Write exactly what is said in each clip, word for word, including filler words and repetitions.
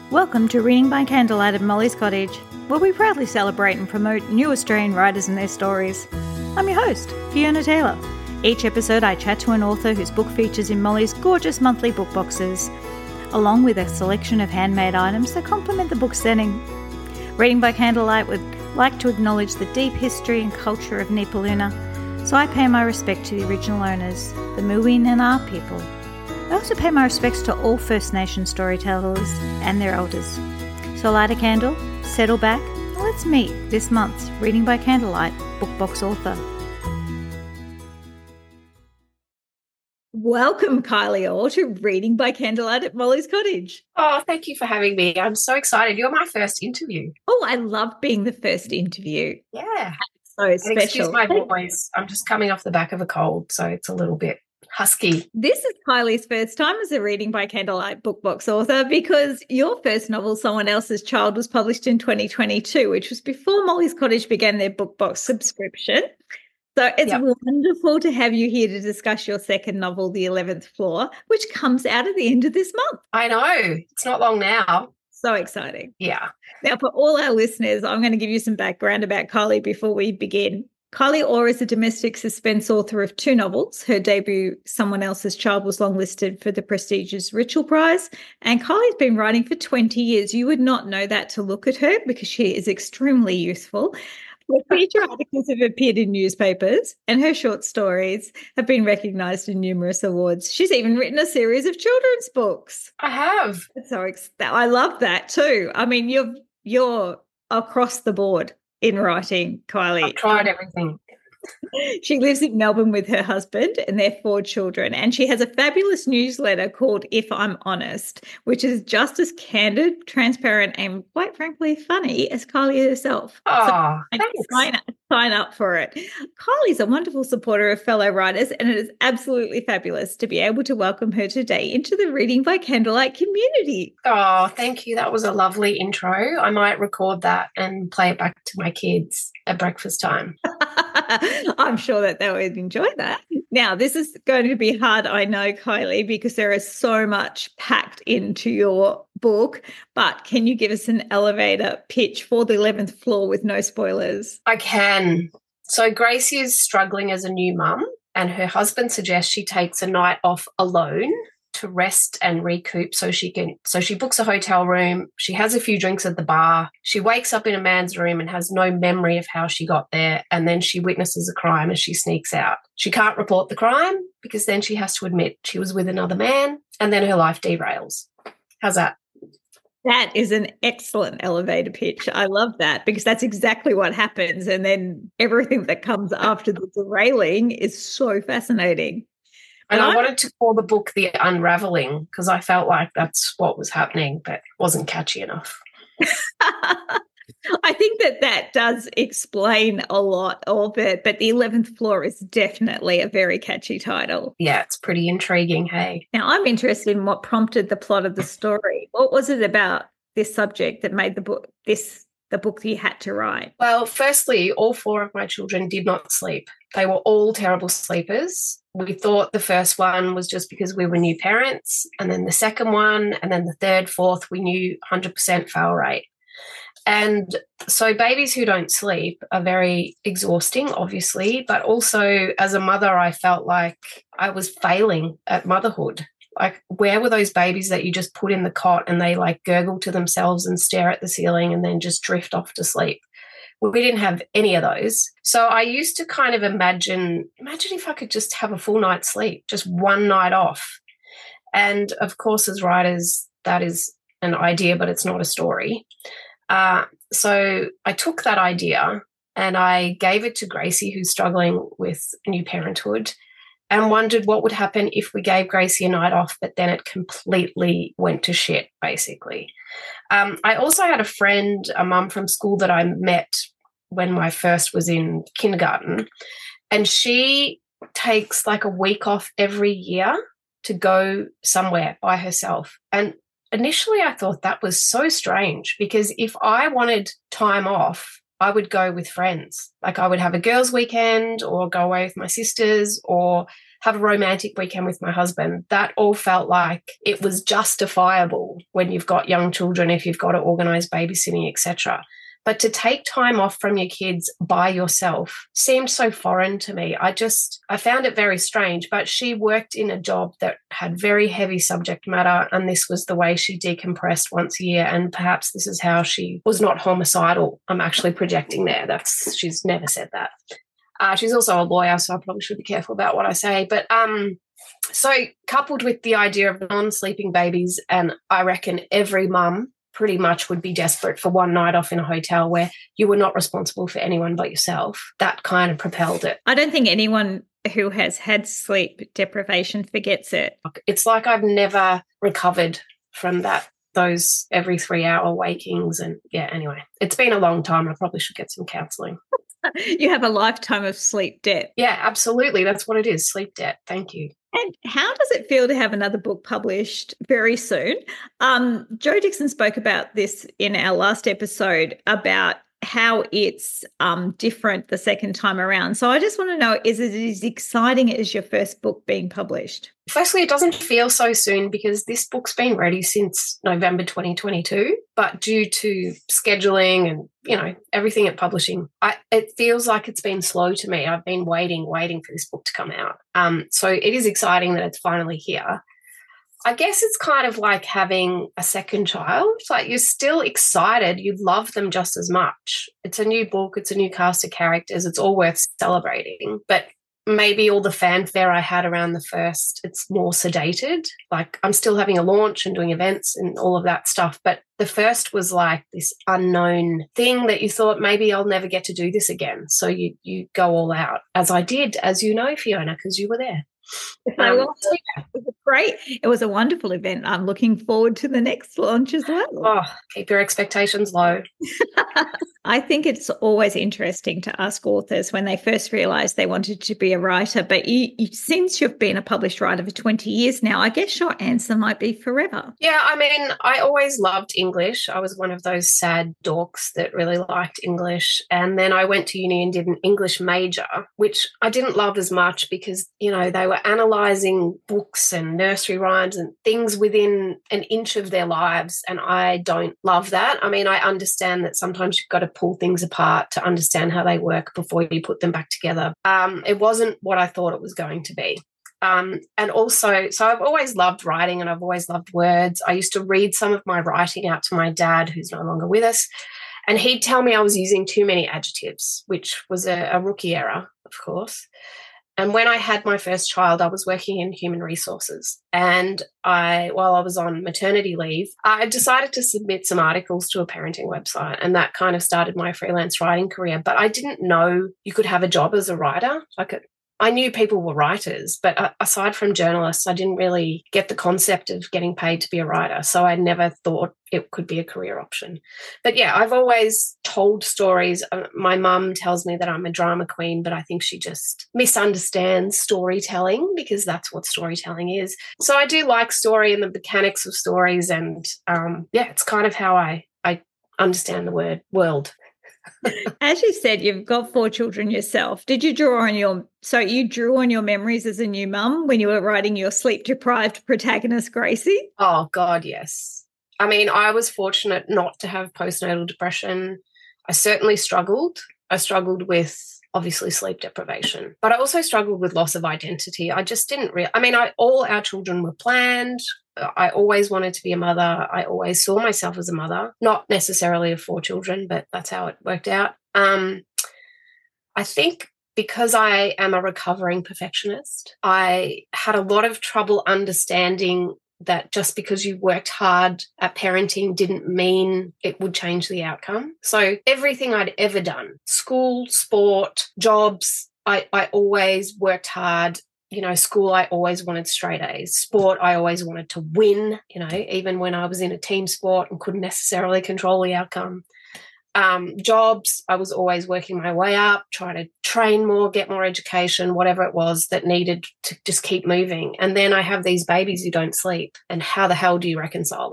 Welcome to Reading by Candlelight at Molly's Cottage, where we proudly celebrate and promote new Australian writers and their stories. I'm your host, Fiona Taylor. Each episode I chat to an author whose book features in Molly's gorgeous monthly book boxes, along with a selection of handmade items that complement the book's setting. Reading by Candlelight would like to acknowledge the deep history and culture of Nipaluna, so I pay my respect to the original owners, the Muin and Ar people. I also pay my respects to all First Nation storytellers and their elders. So light a candle, settle back, and let's meet this month's Reading by Candlelight book box author. Welcome, Kylie Orr, to Reading by Candlelight at Molly's Cottage. Oh, thank you for having me. I'm so excited. You're my first interview. Oh, I love being the first interview. Yeah. So and special. Excuse my voice. I'm just coming off the back of a cold, so it's a little bit husky. This is Kylie's first time as a Reading by Candlelight book box author because your first novel, Someone Else's Child, was published in twenty twenty-two, which was before Molly's Cottage began their book box subscription. So it's yep. wonderful to have you here to discuss your second novel, The eleventh Floor, which comes out at the end of this month. I know. It's not long now. So exciting. Yeah. Now, for all our listeners, I'm going to give you some background about Kylie before we begin. Kylie Orr is a domestic suspense author of two novels. Her debut, Someone Else's Child, was longlisted for the prestigious Ritchell Prize, and Kylie's been writing for twenty years. You would not know that to look at her because she is extremely youthful. Her feature articles have appeared in newspapers, and her short stories have been recognised in numerous awards. She's even written a series of children's books. I have. So I love that too. I mean, you're you're across the board in writing, Kylie. I've tried everything. She lives in Melbourne with her husband and their four children, and she has a fabulous newsletter called If I'm Honest, which is just as candid, transparent, and quite frankly funny as Kylie herself. Oh, so thanks. Sign up, sign up for it. Kylie's a wonderful supporter of fellow writers, and it is absolutely fabulous to be able to welcome her today into the Reading by Candlelight community. Oh, thank you. That was a lovely intro. I might record that and play it back to my kids at breakfast time. I'm sure that they would enjoy that. Now, this is going to be hard, I know, Kylie, because there is so much packed into your book, but can you give us an elevator pitch for The eleventh Floor with no spoilers? I can. So Gracie is struggling as a new mum, and her husband suggests she takes a night off alone to rest and recoup so she can so she books a hotel room. She has a few drinks at the bar. She wakes up in a man's room and has no memory of how she got there, and then she witnesses a crime as she sneaks out. She can't report the crime because then she has to admit she was with another man, and then her life derails. How's that? That is an excellent elevator pitch. I love that because that's exactly what happens, and then everything that comes after the derailing is so fascinating. And I wanted to call the book The Unraveling because I felt like that's what was happening, but it wasn't catchy enough. I think that that does explain a lot of it, but The eleventh Floor is definitely a very catchy title. Yeah, it's pretty intriguing, hey. Now, I'm interested in what prompted the plot of the story. What was it about this subject that made the book this the book that you had to write? Well, firstly, all four of my children did not sleep. They were all terrible sleepers. We thought the first one was just because we were new parents, and then the second one, and then the third, fourth, we knew one hundred percent fail rate. And so babies who don't sleep are very exhausting, obviously, but also as a mother, I felt like I was failing at motherhood. Like, where were those babies that you just put in the cot and they like gurgle to themselves and stare at the ceiling and then just drift off to sleep? We didn't have any of those. So I used to kind of imagine, imagine if I could just have a full night's sleep, just one night off. And of course, as writers, that is an idea, but it's not a story. Uh, so I took that idea and I gave it to Gracie, who's struggling with new parenthood, and wondered what would happen if we gave Gracie a night off, but then it completely went to shit, basically. Um, I also had a friend, a mum from school that I met when my first was in kindergarten, and she takes like a week off every year to go somewhere by herself. And initially I thought that was so strange because if I wanted time off, I would go with friends. Like I would have a girls' weekend or go away with my sisters, or have a romantic weekend with my husband. That all felt like it was justifiable when you've got young children, if you've got to organise babysitting, et cetera. But to take time off from your kids by yourself seemed so foreign to me. I just, I found it very strange. But she worked in a job that had very heavy subject matter, and this was the way she decompressed once a year. And perhaps this is how she was not homicidal. I'm actually projecting there. That's, she's never said that. Uh, she's also a lawyer, so I probably should be careful about what I say. But um, so coupled with the idea of non-sleeping babies, and I reckon every mum pretty much would be desperate for one night off in a hotel where you were not responsible for anyone but yourself. That kind of propelled it. I don't think anyone who has had sleep deprivation forgets it. It's like I've never recovered from that, those every three hour wakings. And yeah, anyway, it's been a long time. I probably should get some counselling. You have a lifetime of sleep debt. Yeah, absolutely. That's what it is, sleep debt. Thank you. And how does it feel to have another book published very soon? Um, Jo Dixon spoke about this in our last episode about how it's um, different the second time around. So I just want to know, is it as exciting as your first book being published? Firstly, it doesn't feel so soon because this book's been ready since November twenty twenty-two, but due to scheduling and, you know, everything at publishing, I, it feels like it's been slow to me. I've been waiting, waiting for this book to come out. Um, so it is exciting that it's finally here. I guess it's kind of like having a second child. Like, you're still excited. You love them just as much. It's a new book. It's a new cast of characters. It's all worth celebrating. But maybe all the fanfare I had around the first, it's more sedated. Like, I'm still having a launch and doing events and all of that stuff. But the first was like this unknown thing that you thought, maybe I'll never get to do this again. So you you go all out, as I did, as you know, Fiona, because you were there. Um, well, it was great. It was a wonderful event. I'm looking forward to the next launch as well. Oh, keep your expectations low. I think it's always interesting to ask authors when they first realise they wanted to be a writer, but you, you, since you've been a published writer for twenty years now, I guess your answer might be forever. Yeah, I mean, I always loved English. I was one of those sad dorks that really liked English. And then I went to uni and did an English major, which I didn't love as much because, you know, they were analysing books and nursery rhymes and things within an inch of their lives, and I don't love that. I mean, I understand that sometimes you've got to pull things apart to understand how they work before you put them back together. Um, it wasn't what I thought it was going to be. Um, and also, so I've always loved writing and I've always loved words. I used to read some of my writing out to my dad, who's no longer with us, and he'd tell me I was using too many adjectives, which was a, a rookie error, of course. And when I had my first child, I was working in human resources. And I, while I was on maternity leave, I decided to submit some articles to a parenting website. And that kind of started my freelance writing career. But I didn't know you could have a job as a writer. Like, a, I knew people were writers, but aside from journalists, I didn't really get the concept of getting paid to be a writer. So I never thought it could be a career option. But yeah, I've always told stories. My mum tells me that I'm a drama queen, but I think she just misunderstands storytelling because that's what storytelling is. So I do like story and the mechanics of stories. And um, yeah, it's kind of how I, I understand the word world. As you said, you've got four children yourself. Did you draw on your, so you drew on your memories as a new mum when you were writing your sleep-deprived protagonist, Gracie? Oh, God, yes. I mean, I was fortunate not to have postnatal depression. I certainly struggled. I struggled with, obviously, sleep deprivation, but I also struggled with loss of identity. I just didn't really, I mean, I, all our children were planned. I always wanted to be a mother. I always saw myself as a mother, not necessarily of four children, but that's how it worked out. Um, I think because I am a recovering perfectionist, I had a lot of trouble understanding that just because you worked hard at parenting didn't mean it would change the outcome. So everything I'd ever done, school, sport, jobs, I, I always worked hard. You know, school, I always wanted straight A's. Sport, I always wanted to win, you know, even when I was in a team sport and couldn't necessarily control the outcome. Um, jobs, I was always working my way up, trying to train more, get more education, whatever it was that needed to just keep moving. And then I have these babies who don't sleep. And how the hell do you reconcile that?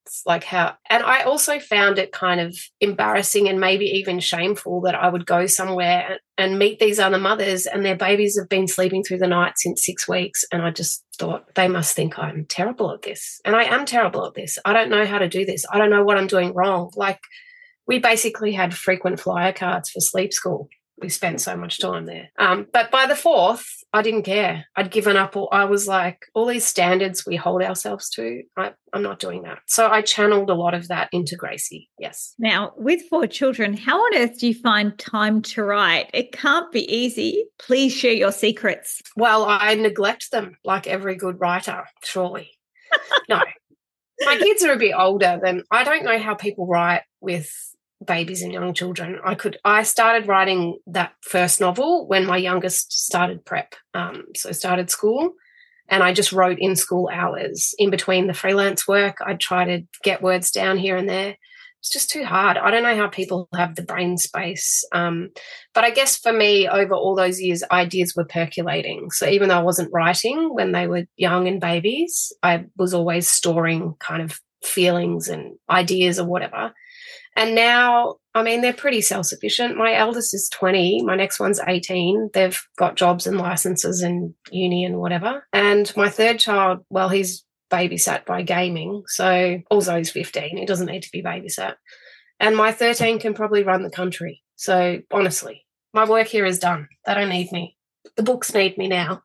like how, and I also found it kind of embarrassing and maybe even shameful that I would go somewhere and, and meet these other mothers and their babies have been sleeping through the night since six weeks. And I just thought they must think I'm terrible at this. And I am terrible at this. I don't know how to do this. I don't know what I'm doing wrong. Like, we basically had frequent flyer cards for sleep school. We spent so much time there. Um, but by the fourth, I didn't care. I'd given up. All, I was like, all these standards we hold ourselves to, I, I'm not doing that. So I channeled a lot of that into Gracie, yes. Now, with four children, how on earth do you find time to write? It can't be easy. Please share your secrets. Well, I neglect them like every good writer, surely. No. My kids are a bit older than, I don't know how people write with babies and young children. I could. I started writing that first novel when my youngest started prep, um, so started school, and I just wrote in school hours. In between the freelance work, I'd try to get words down here and there. It's just too hard. I don't know how people have the brain space. Um, but I guess for me, over all those years, ideas were percolating. So even though I wasn't writing when they were young and babies, I was always storing kind of feelings and ideas or whatever. And now, I mean, they're pretty self-sufficient. My eldest is twenty. My next one's eighteen. They've got jobs and licenses and uni and whatever. And my third child, well, he's babysat by gaming. So also he's fifteen. He doesn't need to be babysat. And my thirteen can probably run the country. So honestly, my work here is done. They don't need me. The books need me now.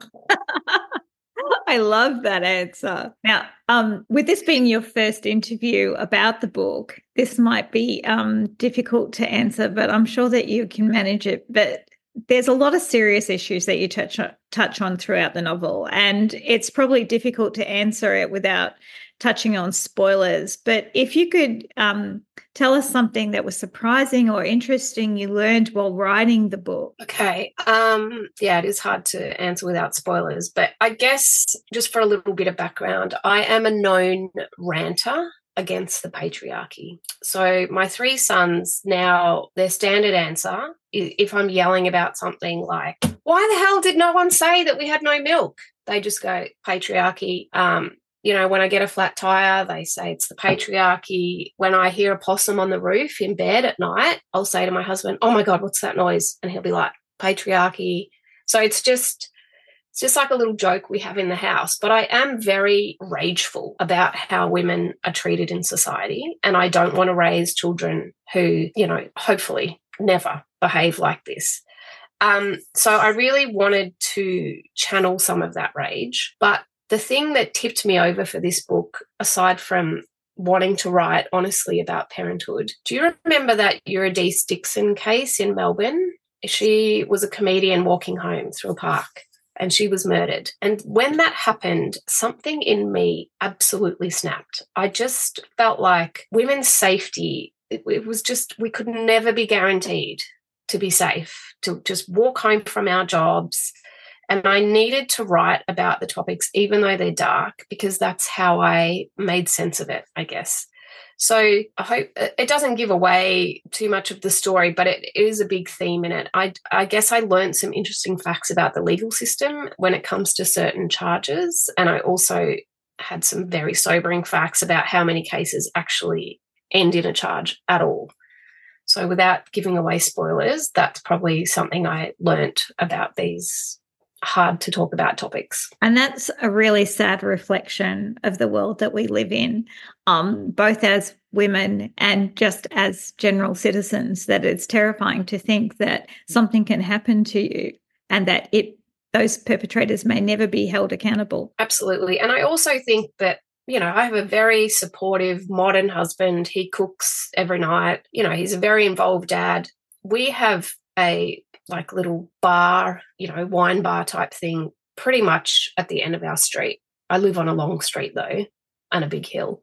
I love that answer. Now, um, with this being your first interview about the book, this might be um, difficult to answer, but I'm sure that you can manage it. But there's a lot of serious issues that you touch on, touch on throughout the novel, and it's probably difficult to answer it without touching on spoilers. But if you could um, tell us something that was surprising or interesting you learned while writing the book. Okay. Um, yeah, it is hard to answer without spoilers, but I guess just for a little bit of background, I am a known ranter against the patriarchy. So my three sons now, their standard answer is if I'm yelling about something like, why the hell did no one say that we had no milk? They just go, patriarchy. Um, You know, when I get a flat tire, they say it's the patriarchy. When I hear a possum on the roof in bed at night, I'll say to my husband, oh, my God, what's that noise? And he'll be like, patriarchy. So it's just it's just like a little joke we have in the house. But I am very rageful about how women are treated in society. And I don't want to raise children who, you know, hopefully never behave like this. Um, so I really wanted to channel some of that rage. But the thing that tipped me over for this book, aside from wanting to write honestly about parenthood, do you remember that Eurydice Dixon case in Melbourne? She was a comedian walking home through a park and she was murdered. And when that happened, something in me absolutely snapped. I just felt like women's safety, it, it was just, we could never be guaranteed to be safe, to just walk home from our jobs. And I needed to write about the topics, even though they're dark, because that's how I made sense of it, I guess. So I hope it doesn't give away too much of the story, but it is a big theme in it. I, I guess I learned some interesting facts about the legal system when it comes to certain charges. And I also had some very sobering facts about how many cases actually end in a charge at all. So without giving away spoilers, that's probably something I learnt about these hard to talk about topics. And that's a really sad reflection of the world that we live in, um, both as women and just as general citizens, that it's terrifying to think that something can happen to you and that it those perpetrators may never be held accountable. Absolutely. And I also think that, you know, I have a very supportive modern husband. He cooks every night. You know, he's a very involved dad. We have a like little bar, you know, wine bar type thing, pretty much at the end of our street. I live on a long street though, and a big hill.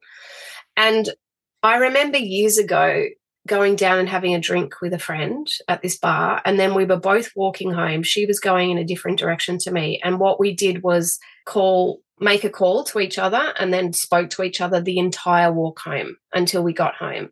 And I remember years ago going down and having a drink with a friend at this bar, and then we were both walking home. She was going in a different direction to me. And what we did was call, make a call to each other and then spoke to each other the entire walk home until we got home.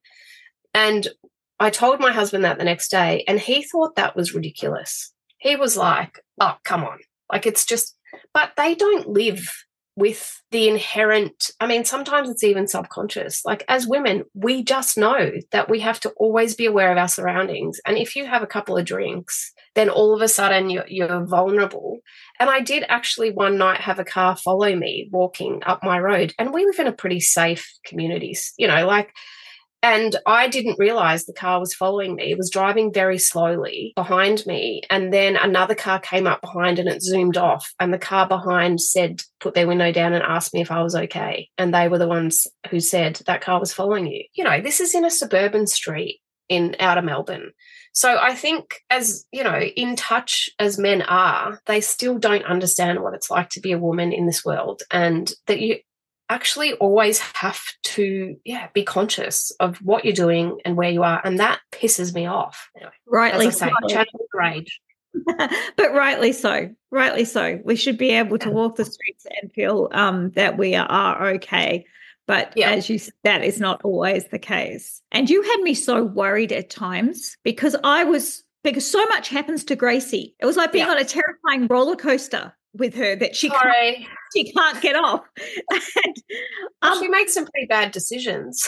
And I told my husband that the next day, and he thought that was ridiculous. He was like, oh, come on. Like, it's just, but they don't live with the inherent, I mean, sometimes it's even subconscious. Like as women, we just know that we have to always be aware of our surroundings. And if you have a couple of drinks, then all of a sudden you're, you're vulnerable. And I did actually one night have a car follow me walking up my road. And we live in a pretty safe community, you know, like, and I didn't realize the car was following me. It was driving very slowly behind me. And then another car came up behind and it zoomed off. And the car behind said, put their window down and asked me if I was okay. And they were the ones who said that car was following you. You know, this is in a suburban street in outer Melbourne. So I think as, you know, in touch as men are, they still don't understand what it's like to be a woman in this world, and that you actually always have to, yeah, be conscious of what you're doing and where you are. And that pisses me off. Anyway, rightly as I say, so. channel rage. But rightly so, rightly so. We should be able to walk the streets and feel um, that we are, are okay. But yeah. as you said, that is not always the case. And you had me so worried at times because I was, because so much happens to Gracie. It was like being yeah. on a terrifying roller coaster with her that she Sorry. can't, she can't get off. And, um, she makes some pretty bad decisions.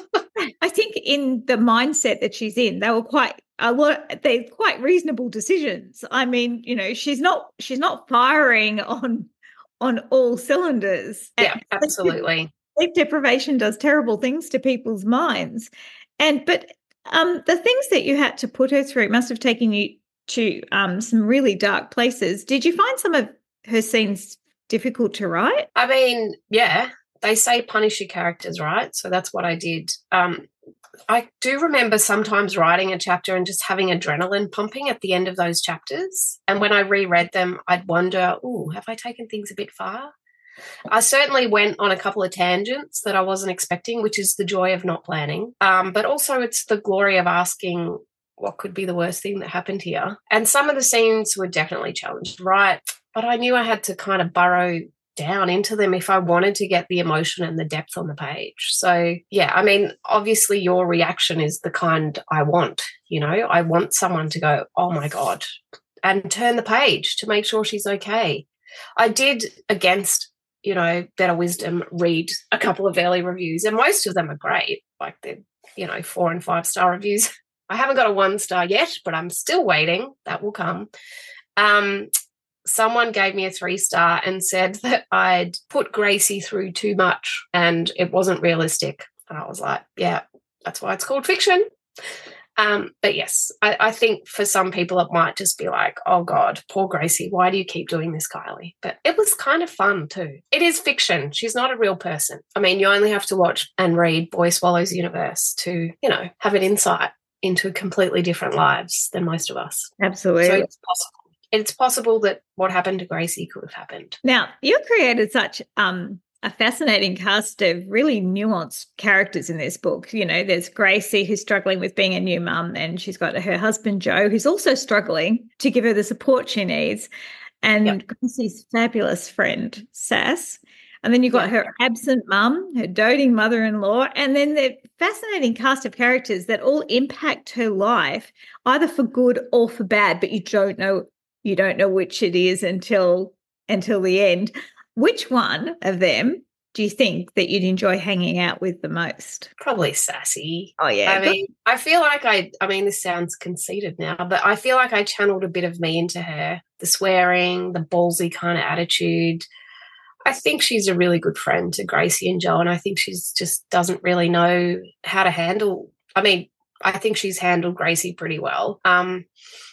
I think in the mindset that she's in, they were quite a lot. They're quite reasonable decisions. I mean, you know, she's not she's not firing on on all cylinders. Yeah, absolutely. Sleep deprivation does terrible things to people's minds, and but um, the things that you had to put her through must have taken you to um, some really dark places. Did you find some of her scenes difficult to write? I mean, yeah, they say punish your characters, right? So that's what I did. Um, I do remember sometimes writing a chapter and just having adrenaline pumping at the end of those chapters. And when I reread them, I'd wonder, oh, have I taken things a bit far? I certainly went on a couple of tangents that I wasn't expecting, which is the joy of not planning. Um, but also it's the glory of asking what could be the worst thing that happened here. And some of the scenes were definitely challenged, right? But I knew I had to kind of burrow down into them if I wanted to get the emotion and the depth on the page. So, yeah, I mean, obviously your reaction is the kind I want, you know. I want someone to go, oh, my God, and turn the page to make sure she's okay. I did, against, you know, better wisdom, read a couple of early reviews, and most of them are great, like they're, you know, four and five star reviews. I haven't got a one star yet, but I'm still waiting. That will come. Um, someone gave me a three star and said that I'd put Gracie through too much and it wasn't realistic. And I was like, yeah, that's why it's called fiction. Um, but yes, I, I think for some people it might just be like, oh God, poor Gracie, why do you keep doing this, Kylie? But it was kind of fun too. It is fiction. She's not a real person. I mean, you only have to watch and read Boy Swallows Universe to, you know, have an insight into completely different lives than most of us. Absolutely. So it's possible. It's possible that what happened to Gracie could have happened. Now, you created such um, a fascinating cast of really nuanced characters in this book. You know, there's Gracie, who's struggling with being a new mum, and she's got her husband, Joe, who's also struggling to give her the support she needs, and yep. Gracie's fabulous friend, Sass. And then you've got yep. her absent mum, her doting mother-in-law, and then the fascinating cast of characters that all impact her life, either for good or for bad, but you don't know You don't know which it is until until the end. Which one of them do you think that you'd enjoy hanging out with the most? Probably Sassy. Oh, yeah. I mean, I feel like I, I mean, this sounds conceited now, but I feel like I channeled a bit of me into her, the swearing, the ballsy kind of attitude. I think she's a really good friend to Gracie and Joe, and I think she's just doesn't really know how to handle, I mean, I think she's handled Gracie pretty well. Um,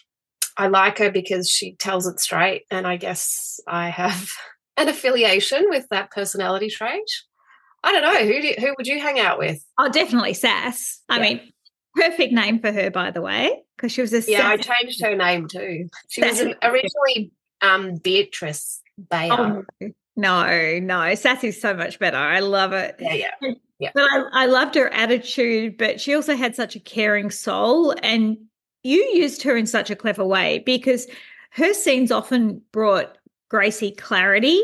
I like her because she tells it straight, and I guess I have an affiliation with that personality trait. I don't know. Who do, who would you hang out with? Oh, definitely Sass. I yeah. mean, perfect name for her, by the way, because she was a Yeah, Sass- I changed her name too. She Sass- was originally um, Beatrice Bayer. Oh, no, no. Sassy's so much better. I love it. Yeah, yeah. yeah. But I, I loved her attitude, but she also had such a caring soul, and you used her in such a clever way because her scenes often brought Gracie clarity,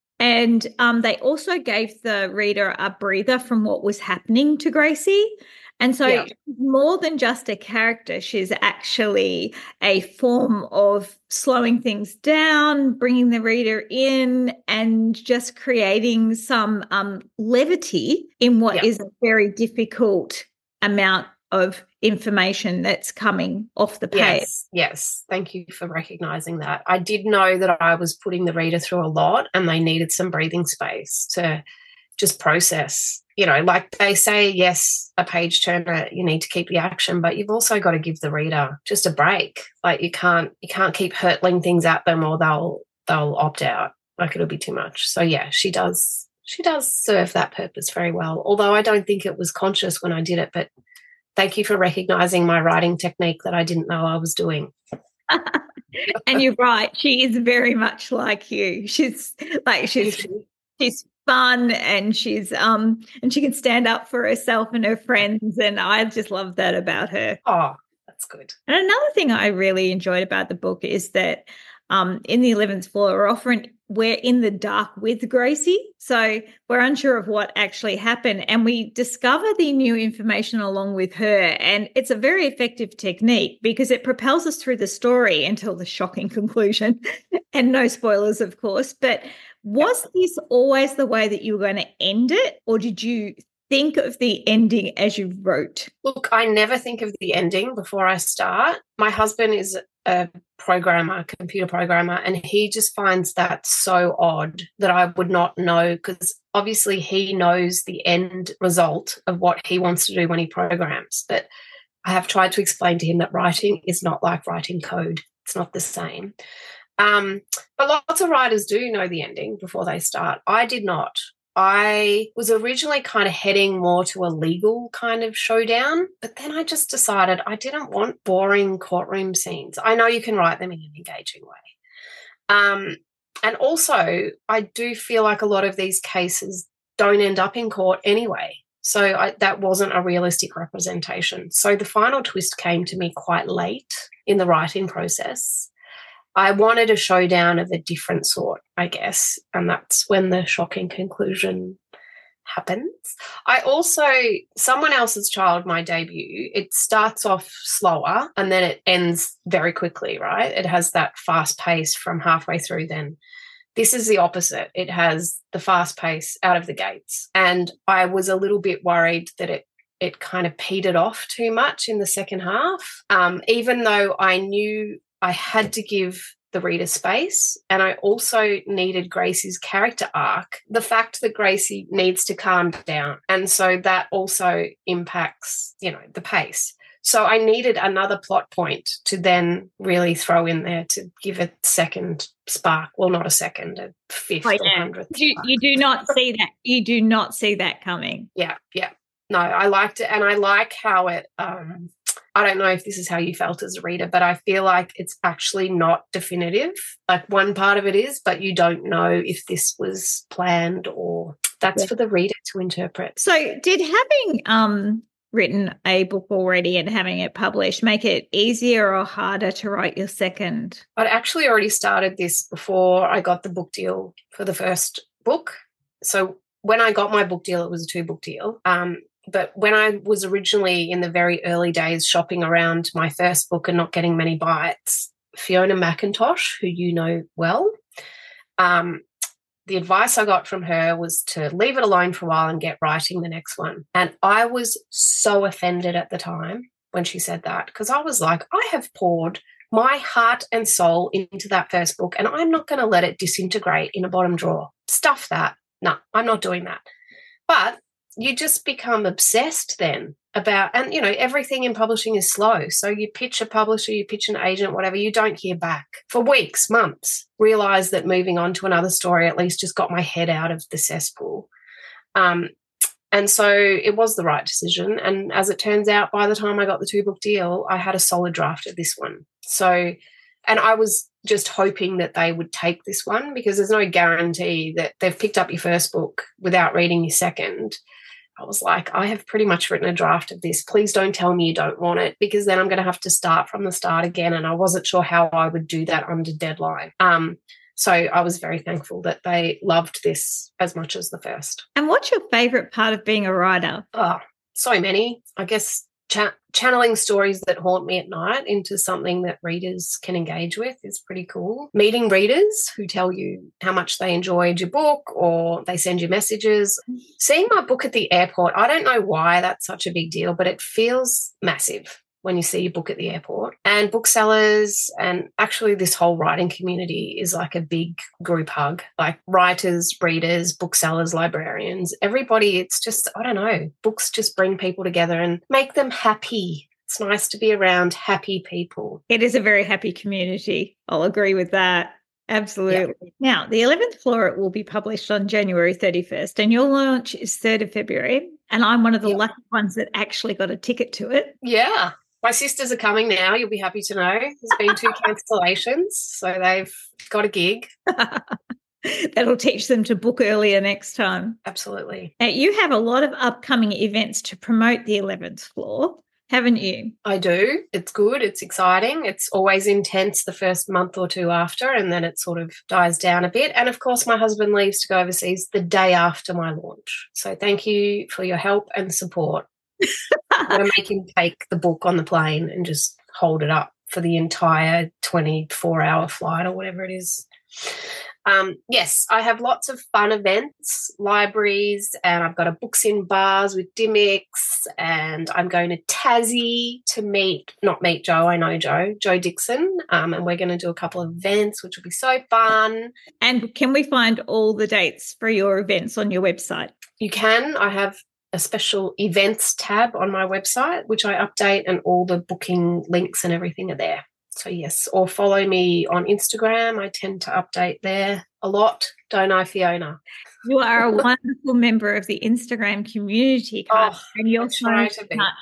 and um, they also gave the reader a breather from what was happening to Gracie. And so Yeah. more than just a character, she's actually a form of slowing things down, bringing the reader in, and just creating some um, levity in what Yeah. is a very difficult amount of information that's coming off the page. Yes, yes. Thank you for recognising that. I did know that I was putting the reader through a lot and they needed some breathing space to just process. You know, like they say, yes, a page turner, you need to keep the action, but you've also got to give the reader just a break. Like you can't you can't keep hurtling things at them or they'll they'll opt out. Like it'll be too much. So yeah, she does she does serve that purpose very well. Although I don't think it was conscious when I did it, but thank you for recognising my writing technique that I didn't know I was doing. And you're right. She is very much like you. She's like she's she's fun and she's um and she can stand up for herself and her friends, and I just love that about her. Oh, that's good. And another thing I really enjoyed about the book is that um in the eleventh floor we're often we're in the dark with Gracie, so we're unsure of what actually happened, and we discover the new information along with her, and it's a very effective technique because it propels us through the story until the shocking conclusion. And no spoilers, of course, but was this always the way that you were going to end it, or did you think of the ending as you wrote? Look, I never think of the ending before I start. My husband is a programmer, computer programmer, and he just finds that so odd that I would not know, because obviously he knows the end result of what he wants to do when he programs. But I have tried to explain to him that writing is not like writing code. It's not the same. Um, but lots of writers do know the ending before they start. I did not. I was originally kind of heading more to a legal kind of showdown, but then I just decided I didn't want boring courtroom scenes. I know you can write them in an engaging way. Um, and also, I do feel like a lot of these cases don't end up in court anyway. So I, that wasn't a realistic representation. So the final twist came to me quite late in the writing process. I wanted a showdown of a different sort, I guess, and that's when the shocking conclusion happens. I also, Someone Else's Child, my debut, it starts off slower and then it ends very quickly, right? It has that fast pace from halfway through then. This is the opposite. It has the fast pace out of the gates. And I was a little bit worried that it it kind of petered off too much in the second half, um, even though I knew I had to give the reader space, and I also needed Gracie's character arc. The fact that Gracie needs to calm down, and so that also impacts, you know, the pace. So I needed another plot point to then really throw in there to give a second spark. Well, not a second, a fifth oh, yeah. or hundredth. You, you do not see that. You do not see that coming. Yeah, yeah. No, I liked it, and I like how it. Um, I don't know if this is how you felt as a reader, but I feel like it's actually not definitive. Like one part of it is, but you don't know if this was planned or that's yeah. for the reader to interpret. So did having um, written a book already and having it published make it easier or harder to write your second? I'd actually already started this before I got the book deal for the first book. So when I got my book deal, it was a two-book deal. Um, But when I was originally in the very early days shopping around my first book and not getting many bites, Fiona McIntosh, who you know well, um, the advice I got from her was to leave it alone for a while and get writing the next one. And I was so offended at the time when she said that, because I was like, I have poured my heart and soul into that first book and I'm not going to let it disintegrate in a bottom drawer. Stuff that. No, I'm not doing that. But you just become obsessed then about, and, you know, everything in publishing is slow. So you pitch a publisher, you pitch an agent, whatever, you don't hear back for weeks, months. Realise that moving on to another story at least just got my head out of the cesspool. Um, and so it was the right decision. And as it turns out, by the time I got the two-book deal, I had a solid draft of this one. So, and I was just hoping that they would take this one, because there's no guarantee that they've picked up your first book without reading your second. I was like, I have pretty much written a draft of this. Please don't tell me you don't want it, because then I'm going to have to start from the start again. And I wasn't sure how I would do that under deadline. Um, so I was very thankful that they loved this as much as the first. And what's your favourite part of being a writer? Oh, so many. I guess cha- channeling stories that haunt me at night into something that readers can engage with is pretty cool. Meeting readers who tell you how much they enjoyed your book or they send you messages. Seeing my book at the airport, I don't know why that's such a big deal, but it feels massive when you see your book at the airport. And booksellers and actually this whole writing community is like a big group hug, like writers, readers, booksellers, librarians, everybody. It's just, I don't know, books just bring people together and make them happy. It's nice to be around happy people. It is a very happy community. I'll agree with that. Absolutely. Yep. Now, the eleventh Floret will be published on January thirty-first and your launch is third of February. And I'm one of the yep. lucky ones that actually got a ticket to it. Yeah. My sisters are coming now. You'll be happy to know. There's been two cancellations, so they've got a gig. That'll teach them to book earlier next time. Absolutely. Now, you have a lot of upcoming events to promote the eleventh Floor, haven't you? I do. It's good. It's exciting. It's always intense the first month or two after, and then it sort of dies down a bit. And, of course, my husband leaves to go overseas the day after my launch. So thank you for your help and support. I'm going to make him take the book on the plane and just hold it up for the entire twenty-four hour flight or whatever it is. Um, yes, I have lots of fun events, libraries, and I've got a books in bars with Dimmicks, and I'm going to Tassie to meet, not meet Joe, I know Joe, Joe Dixon, um, and we're going to do a couple of events, which will be so fun. And can we find all the dates for your events on your website? You can. I have a special events tab on my website, which I update, and all the booking links and everything are there. So, yes, or follow me on Instagram. I tend to update there a lot, don't I, Fiona? You are a wonderful member of the Instagram community, Kat, oh, and you're so much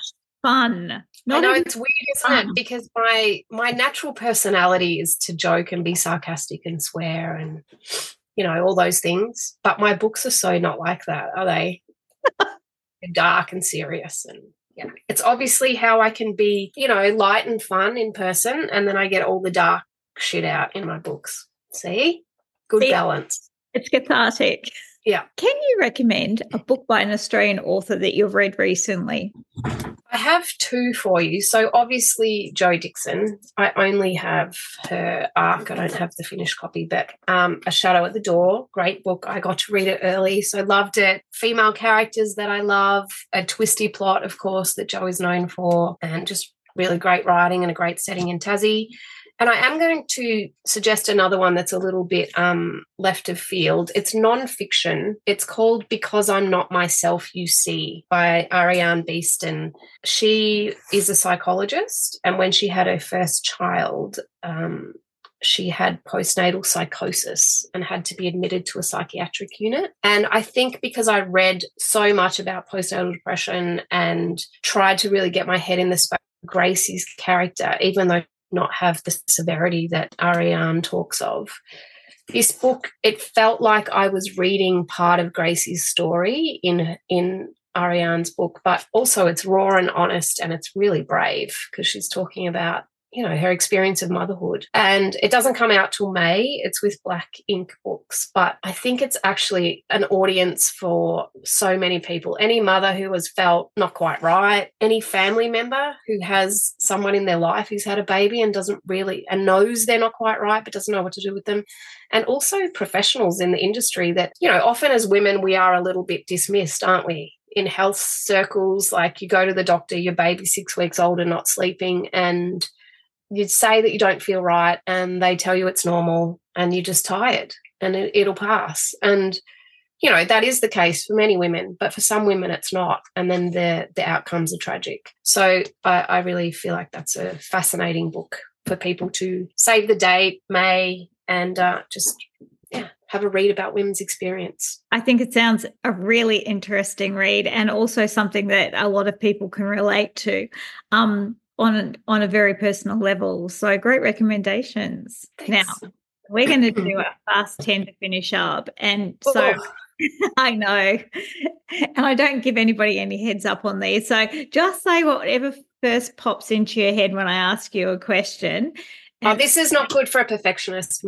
fun. Not I know it's weird, isn't fun. it? Because my my natural personality is to joke and be sarcastic and swear and, you know, all those things. But my books are so not like that, are they? They're dark and serious, and yeah, it's obviously how I can be, you know, light and fun in person, and then I get all the dark shit out in my books. See? Good See, balance. It's cathartic. Yeah. Can you recommend a book by an Australian author that you've read recently? I have two for you. So obviously Joe Dixon. I only have her arc. I don't have the finished copy, but um, A Shadow at the Door, great book. I got to read it early, so loved it. Female characters that I love, a twisty plot, of course, that Joe is known for, and just really great writing and a great setting in Tassie. And I am going to suggest another one that's a little bit um, left of field. It's non-fiction. It's called Because I'm Not Myself, You See by Ariane Beeston. She is a psychologist, and when she had her first child, um, she had postnatal psychosis and had to be admitted to a psychiatric unit. And I think because I read so much about postnatal depression and tried to really get my head in the space of Gracie's character, even though not have the severity that Ariane talks of. This book, it felt like I was reading part of Gracie's story in in Ariane's book, but also it's raw and honest, and it's really brave because she's talking about, you know, her experience of motherhood. And it doesn't come out till May. It's with Black Ink Books. But I think it's actually an audience for so many people. Any mother who has felt not quite right, any family member who has someone in their life who's had a baby and doesn't really, and knows they're not quite right but doesn't know what to do with them. And also professionals in the industry that, you know, often as women we are a little bit dismissed, aren't we? In health circles, like you go to the doctor, your baby's six weeks old and not sleeping, and you'd say that you don't feel right and they tell you it's normal and you're just tired and it, it'll pass. And, you know, that is the case for many women, but for some women it's not. And then the the outcomes are tragic. So I, I really feel like that's a fascinating book for people to save the date, May, and uh, just, yeah, have a read about women's experience. I think it sounds a really interesting read, and also something that a lot of people can relate to. Um, on a, on a very personal level. So great recommendations. Thanks. Now, we're going to do a fast ten to finish up. And so oh. I know, and I don't give anybody any heads up on these. So just say whatever first pops into your head when I ask you a question. Oh, this is not good for a perfectionist, mate.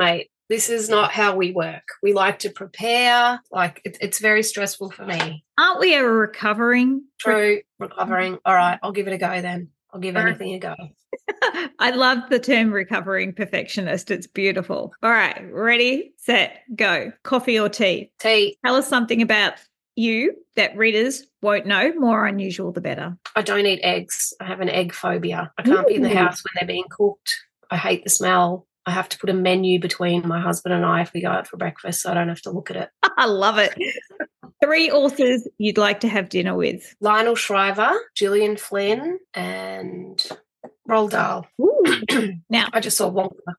This is not how we work. We like to prepare. Like, it, it's very stressful for me. Aren't we a recovering? True, recovering. All right, I'll give it a go then. I'll give anything a go. I love the term recovering perfectionist. It's beautiful. All right, ready, set, go. Coffee or tea? Tea. Tell us something about you that readers won't know. More unusual, the better. I don't eat eggs. I have an egg phobia. I can't Ooh. be in the house when they're being cooked. I hate the smell. I have to put a menu between my husband and I if we go out for breakfast, so I don't have to look at it. I love it. Three authors you'd like to have dinner with? Lionel Shriver, Gillian Flynn, and Roald Dahl. Now, I just saw Wonka.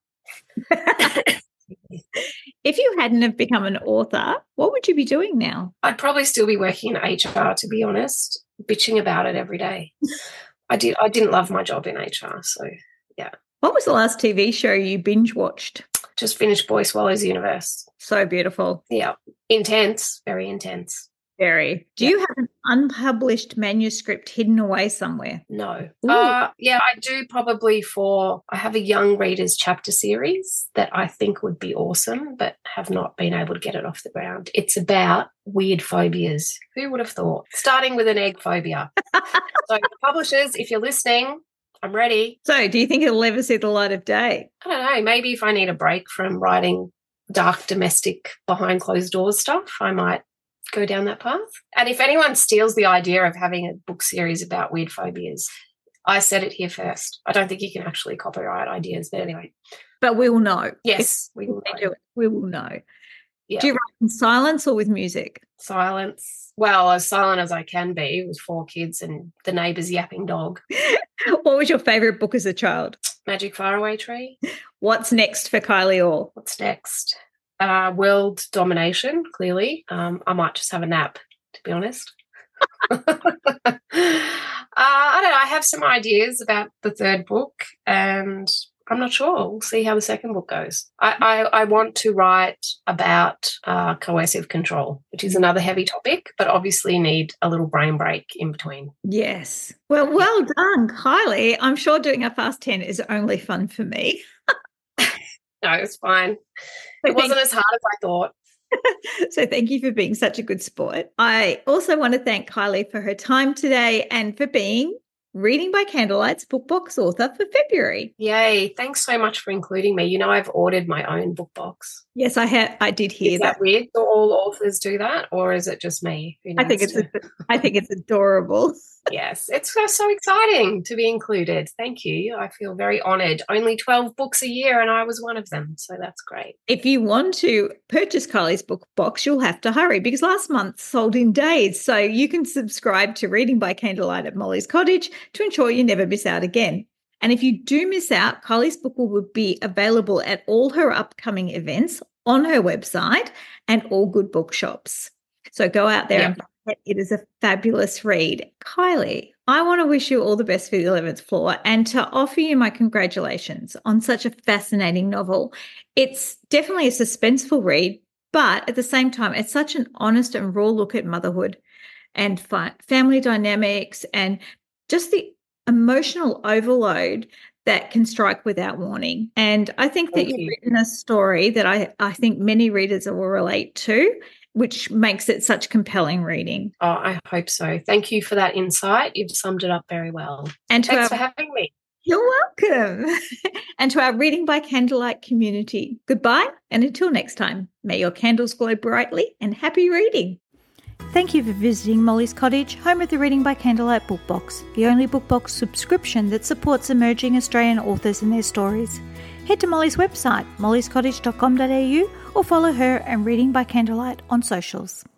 If you hadn't have become an author, what would you be doing now? I'd probably still be working in H R, to be honest, bitching about it every day. I did. I didn't love my job in H R, so yeah. What was the last T V show you binge watched? Just finished Boy Swallows Universe. So beautiful. Yeah. Intense. Very intense. Very. Do yeah. you have an unpublished manuscript hidden away somewhere? No. Uh, yeah, I do probably for, I have a young readers chapter series that I think would be awesome, but have not been able to get it off the ground. It's about weird phobias. Who would have thought? Starting with an egg phobia. So publishers, if you're listening, I'm ready. So do you think it'll ever see the light of day? I don't know. Maybe if I need a break from writing dark domestic behind closed doors stuff, I might go down that path. And if anyone steals the idea of having a book series about weird phobias, I said it here first. I don't think you can actually copyright ideas, but anyway. But we will know. Yes, we will know. Do it. We will know. Yeah. Do you write in silence or with music? Silence. Well, as silent as I can be with four kids and the neighbour's yapping dog. What was your favourite book as a child? Magic Faraway Tree. What's next for Kylie Orr? What's next? Uh, world domination, clearly. Um, I might just have a nap, to be honest. uh, I don't know. I have some ideas about the third book and I'm not sure. We'll see how the second book goes. I, I, I want to write about uh, coercive control, which is another heavy topic, but obviously need a little brain break in between. Yes. Well, well done, Kylie. I'm sure doing a Fast ten is only fun for me. No, it's fine. It wasn't as hard as I thought. So thank you for being such a good sport. I also want to thank Kylie for her time today and for being Reading by Candlelight's Book Box author for February. Yay. Thanks so much for including me. You know, I've ordered my own book box. Yes, I have. I did hear is that. that weird? Do all authors do that, or is it just me? I think it's a, I think it's adorable. Yes, it's so, so exciting to be included. Thank you. I feel very honoured. Only twelve books a year and I was one of them, so that's great. If you want to purchase Kylie's book box, you'll have to hurry because last month sold in days. So you can subscribe to Reading by Candlelight at Molly's Cottage to ensure you never miss out again. And if you do miss out, Kylie's book will be available at all her upcoming events on her website and all good bookshops. So go out there yep. and it is a fabulous read. Kylie, I want to wish you all the best for the eleventh floor and to offer you my congratulations on such a fascinating novel. It's definitely a suspenseful read, but at the same time, it's such an honest and raw look at motherhood and fi- family dynamics and just the emotional overload that can strike without warning. And I think that Thank you've you. written a story that I, I think many readers will relate to, which makes it such compelling reading. Oh, I hope so. Thank you for that insight. You've summed it up very well. And to Thanks our, for having me. You're welcome. And to our Reading by Candlelight community, goodbye, and until next time, may your candles glow brightly and happy reading. Thank you for visiting Molly's Cottage, home of the Reading by Candlelight Book Box, the only book box subscription that supports emerging Australian authors and their stories. Head to Molly's website, mollys cottage dot com dot a u, or follow her and Reading by Candlelight on socials.